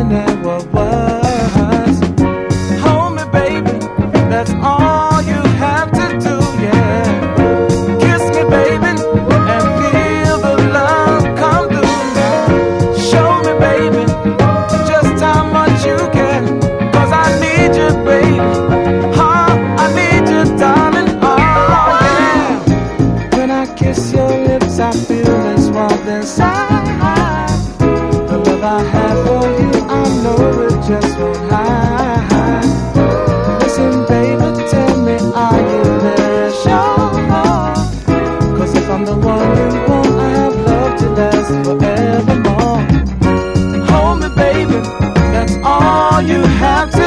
never was. Hold me, baby, that's all you have to do, yeah. Kiss me, baby, and feel the love come through now. Show me, baby, just how much you can, 'cause I need you, baby. I need you, darling, oh yeah. When I kiss your lips, I feel this warmth inside. The love I have for you, I know it just won't hide. Listen, baby, tell me, are you very sure? 'Cause if I'm the one you want, I have love to last forevermore. Hold me, baby, that's all you have to